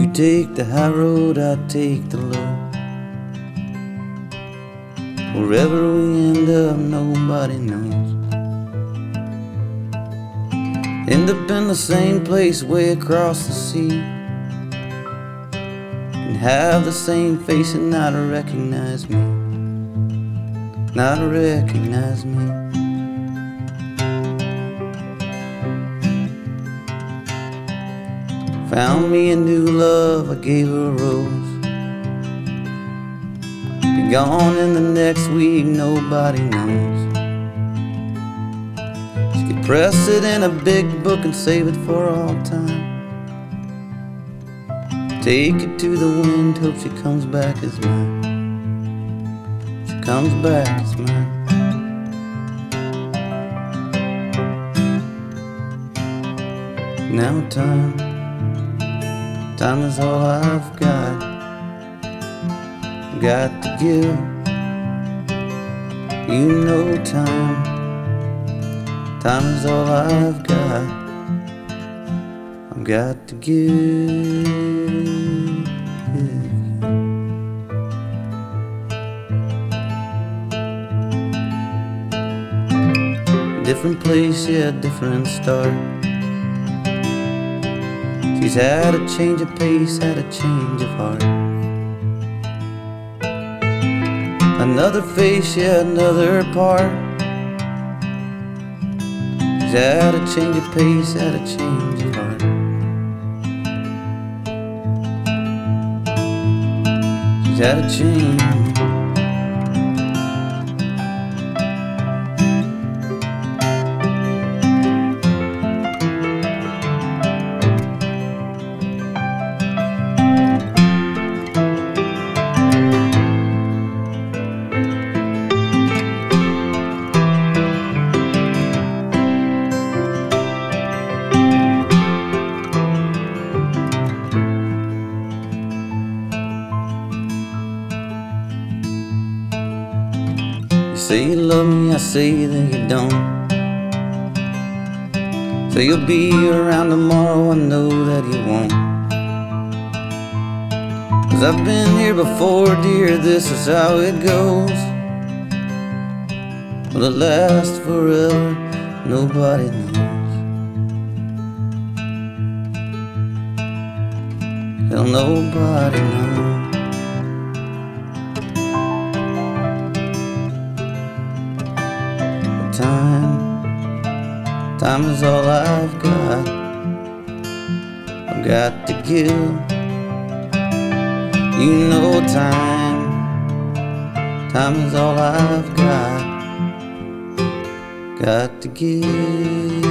You take the high road, I take the low. Wherever we end up, nobody knows. End up in the same place way across the sea, and have the same face and not recognize me, not recognize me. Found me a new love, I gave her a rose. Be gone in the next week, nobody knows. She could press it in a big book and save it for all time. Take it to the wind, hope she comes back as mine. She comes back as mine. Now time is all I've got to give. You know time is all I've got to give. Different place, yeah, different start. She's had a change of pace, had a change of heart. Another face, yeah, another part. She's had a change of pace, had a change of heart. She's had a change. You say you love me, I say that you don't. So you'll be around tomorrow, I know that you won't. 'Cause I've been here before, dear, this is how it goes. Will it last forever? Nobody knows. Hell, nobody knows. Time is all I've got to give. You know time is all I've got to give.